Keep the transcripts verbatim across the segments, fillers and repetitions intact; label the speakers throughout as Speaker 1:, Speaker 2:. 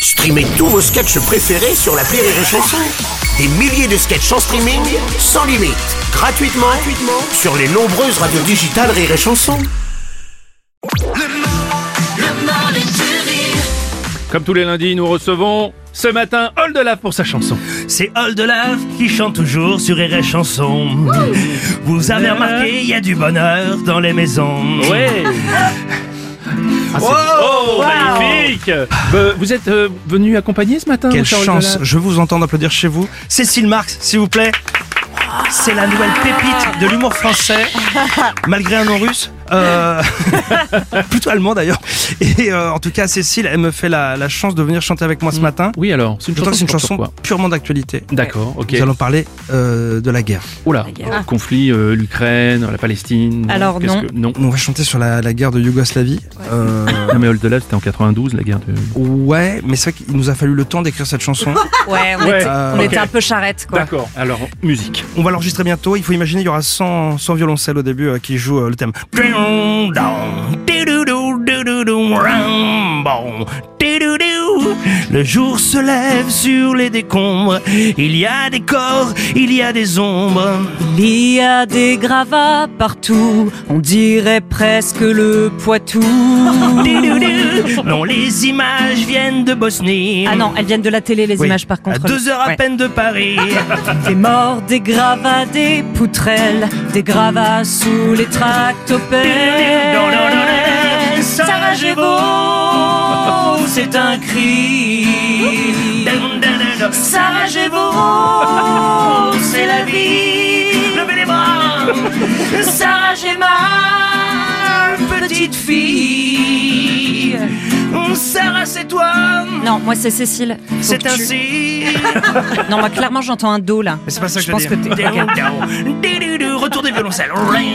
Speaker 1: Streamez tous vos sketchs préférés sur l'appli Rire et Chanson. Des milliers de sketchs en streaming, sans limite, gratuitement, gratuitement sur les nombreuses radios digitales Rire et Chanson.
Speaker 2: Comme tous les lundis, nous recevons ce matin Oldelaf pour sa chanson.
Speaker 3: C'est Oldelaf qui chante toujours sur Rire et Chanson. Vous avez remarqué, il y a du bonheur dans les maisons.
Speaker 2: Ouais. Ah, c'est... Oh,
Speaker 3: wow.
Speaker 2: Magnifique. euh, Vous êtes euh, venu accompagner ce matin?
Speaker 3: Quelle
Speaker 2: Charles
Speaker 3: chance,
Speaker 2: Oldelaf.
Speaker 3: je vous entends applaudir chez vous. Cécile Marx, s'il vous plaît. C'est la nouvelle pépite de l'humour français, malgré un nom russe. Euh... plutôt allemand d'ailleurs. Et euh, en tout cas, Cécile, elle me fait la, la chance de venir chanter avec moi ce matin.
Speaker 2: Oui, alors, c'est une
Speaker 3: Pourtant,
Speaker 2: chanson,
Speaker 3: c'est une
Speaker 2: sur
Speaker 3: chanson
Speaker 2: quoi?
Speaker 3: purement d'actualité.
Speaker 2: D'accord, ok.
Speaker 3: Nous allons parler euh, de la guerre.
Speaker 2: Oula,
Speaker 4: Ah.
Speaker 2: conflit, euh, l'Ukraine, la Palestine.
Speaker 4: Alors,
Speaker 2: Qu'est-ce
Speaker 4: non.
Speaker 2: que... non.
Speaker 3: On va chanter sur la, la guerre de Yougoslavie. Euh...
Speaker 2: Non mais Oldelaf, c'était en quatre-vingt-douze, la guerre de...
Speaker 3: Ouais, mais c'est vrai qu'il nous a fallu le temps d'écrire cette chanson.
Speaker 4: Ouais, on,
Speaker 2: Ouais,
Speaker 4: était,
Speaker 3: euh,
Speaker 4: on
Speaker 2: ok.
Speaker 4: était un peu charrette, quoi.
Speaker 2: D'accord, alors, musique.
Speaker 3: On va l'enregistrer bientôt. Il faut imaginer, il y aura cent, cent violoncelles au début euh, qui jouent euh, le thème. Le jour se lève sur les décombres. Il y a des corps, il y a des ombres.
Speaker 4: Il y a des gravats partout, on dirait presque le Poitou.
Speaker 3: Non, les images viennent de Bosnie.
Speaker 4: Ah non, elles viennent de la télé, les
Speaker 3: Oui.
Speaker 4: images, par
Speaker 3: À
Speaker 4: contre.
Speaker 3: deux heures à
Speaker 4: Ouais.
Speaker 3: peine de Paris.
Speaker 4: Des morts, des gravats, des poutrelles, des gravats sous les tractopelles.
Speaker 3: Sarajevo, c'est un cri. Sarajevo, c'est la vie. Levez les bras. Sarajevo, petite fille. Sarah, c'est toi.
Speaker 4: Non, moi c'est Cécile. Faut
Speaker 3: C'est
Speaker 4: que tu-
Speaker 3: ainsi.
Speaker 4: Non, moi clairement j'entends un do là.
Speaker 3: Mais c'est pas ça que je,
Speaker 4: pense
Speaker 3: dis.
Speaker 4: que t'es... ok.
Speaker 3: Retour des violoncelles.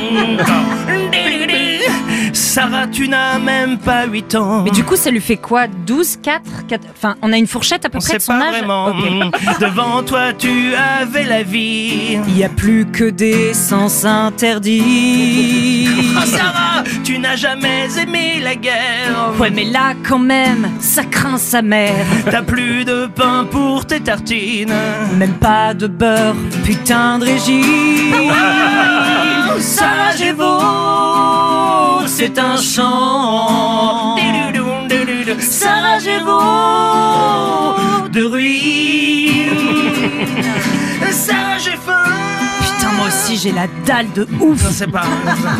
Speaker 3: Sarah, tu n'as même pas huit ans.
Speaker 4: Mais du coup, ça lui fait quoi? douze, quatre, quatre... Enfin, on a une fourchette à peu
Speaker 3: On
Speaker 4: près
Speaker 3: sait
Speaker 4: de son
Speaker 3: pas
Speaker 4: âge.
Speaker 3: vraiment.
Speaker 4: Ok.
Speaker 3: Devant toi, tu avais la vie.
Speaker 4: Il n'y a plus que des sens interdits.
Speaker 3: Oh Sarah, tu n'as jamais aimé la guerre.
Speaker 4: Ouais, mais là, quand même, ça craint sa mère.
Speaker 3: T'as plus de pain pour tes tartines.
Speaker 4: Même pas de beurre, putain de régime.
Speaker 3: Sarajevo, c'est un chant. Sarajevo, de ruines. Sarajevo.
Speaker 4: Putain, moi aussi, j'ai la dalle de ouf.
Speaker 3: Je sais pas.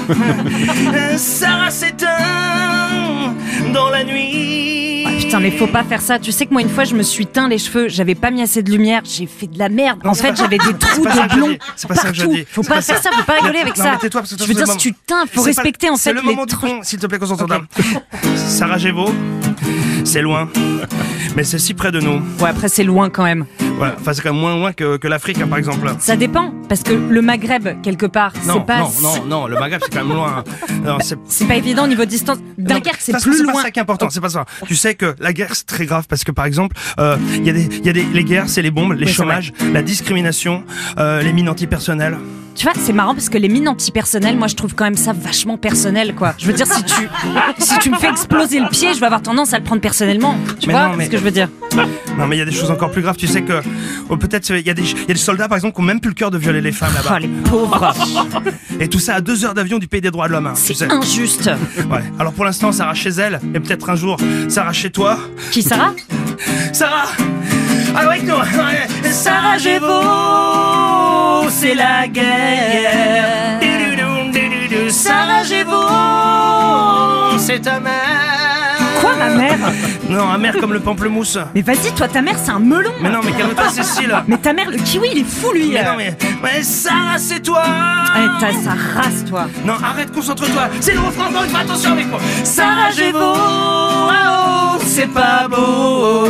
Speaker 3: Sarah s'éteint dans la nuit.
Speaker 4: Ah, putain, mais faut pas faire ça. Tu sais que moi, une fois, je me suis teint les cheveux. J'avais pas mis assez de lumière. J'ai fait de la merde.
Speaker 3: Non,
Speaker 4: En
Speaker 3: c'est
Speaker 4: fait,
Speaker 3: pas-
Speaker 4: j'avais des trous
Speaker 3: pas ça
Speaker 4: de
Speaker 3: que je
Speaker 4: blond
Speaker 3: dis. C'est pas ça que je
Speaker 4: partout.
Speaker 3: dis.
Speaker 4: Faut
Speaker 3: C'est
Speaker 4: pas
Speaker 3: pas
Speaker 4: faire
Speaker 3: ça.
Speaker 4: ça. Faut pas rigoler avec
Speaker 3: Non,
Speaker 4: ça.
Speaker 3: mais tais-toi, parce que
Speaker 4: Je veux
Speaker 3: c'est
Speaker 4: dire,
Speaker 3: le
Speaker 4: si tu teins, faut
Speaker 3: C'est
Speaker 4: respecter
Speaker 3: pas-
Speaker 4: en
Speaker 3: c'est
Speaker 4: fait
Speaker 3: le
Speaker 4: les
Speaker 3: moment du
Speaker 4: trucs.
Speaker 3: con, s'il te plaît, concentre-toi. Sarajevo, c'est loin, mais c'est si près de nous.
Speaker 4: Ouais, après, c'est loin quand même.
Speaker 3: Ouais, enfin, c'est quand même moins loin que, que l'Afrique, hein, par exemple.
Speaker 4: Ça dépend, parce que le Maghreb, quelque part,
Speaker 3: Non,
Speaker 4: c'est pas...
Speaker 3: non, non, non, le Maghreb, c'est quand même loin. Non, c'est...
Speaker 4: C'est pas évident au niveau de distance. Dunkerque, c'est
Speaker 3: Ça,
Speaker 4: plus
Speaker 3: c'est
Speaker 4: loin.
Speaker 3: pas ça qui est important, c'est pas ça. Tu sais que la guerre, c'est très grave parce que, par exemple, euh, il y a des, il y a des, les guerres, c'est les bombes, les
Speaker 4: Oui, c'est
Speaker 3: chômages, la discrimination, euh, les mines antipersonnelles.
Speaker 4: Tu vois, c'est marrant parce que les mines antipersonnelles, moi je trouve quand même ça vachement personnel, quoi. Je veux dire, si tu, si tu me fais exploser le pied, je vais avoir tendance à le prendre personnellement. Tu
Speaker 3: Mais
Speaker 4: vois
Speaker 3: non, mais-
Speaker 4: ce que je veux dire?
Speaker 3: Non, mais il y a des choses encore plus graves. Tu sais que, oh, peut-être, il y a des, il y a des soldats, par exemple, qui ont même plus le cœur de violer les femmes
Speaker 4: Oh,
Speaker 3: là-bas.
Speaker 4: les pauvres.
Speaker 3: Et tout ça à deux heures d'avion du pays des droits de l'homme. Hein, tu
Speaker 4: C'est
Speaker 3: sais.
Speaker 4: injuste.
Speaker 3: Ouais. Alors pour l'instant, Sarah chez elle, et peut-être un jour, Sarah chez toi.
Speaker 4: Qui, Sarah?
Speaker 3: Sarah, avec nous. Ouais. Sarajevo, c'est la guerre. Sarajevo, c'est ta mère.
Speaker 4: Quoi, ma mère?
Speaker 3: Non, amère comme le pamplemousse.
Speaker 4: Mais vas-y, toi, ta mère, c'est un melon.
Speaker 3: Mais non, mais calme-toi, Cécile.
Speaker 4: Mais ta mère, le kiwi, il est fou, lui.
Speaker 3: Mais non, mais, mais Sarah, c'est toi.
Speaker 4: Allez, t'as sa race, toi.
Speaker 3: Non, arrête, concentre-toi. C'est le refrain, encore une fois, attention avec moi. Sarajevo, oh, c'est pas beau.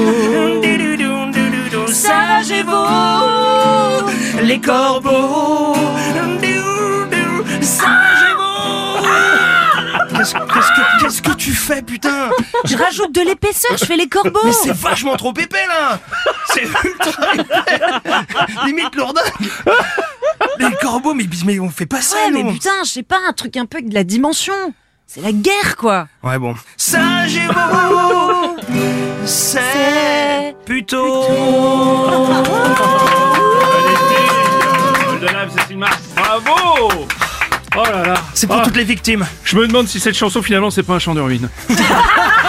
Speaker 3: Sarajevo, les corbeaux. Sarajevo. Qu'est-ce, qu'est-ce que, qu'est-ce que tu fais, putain?
Speaker 4: Je rajoute de l'épaisseur, je fais les corbeaux.
Speaker 3: Mais c'est vachement trop épais, là. C'est ultra épais. Limite lourdingue. Les corbeaux, mais, mais on fait pas ça,
Speaker 4: Ouais,
Speaker 3: nous.
Speaker 4: mais putain, je sais pas, un truc un peu avec de la dimension. C'est la guerre, quoi.
Speaker 3: Ouais, bon. Sarajevo, c'est Puto.
Speaker 2: Oldelaf, Cécile Marx, bravo. Oh là là.
Speaker 3: C'est pour
Speaker 2: Ah,
Speaker 3: toutes les victimes.
Speaker 2: je me demande si cette chanson finalement c'est pas un chant de ruine.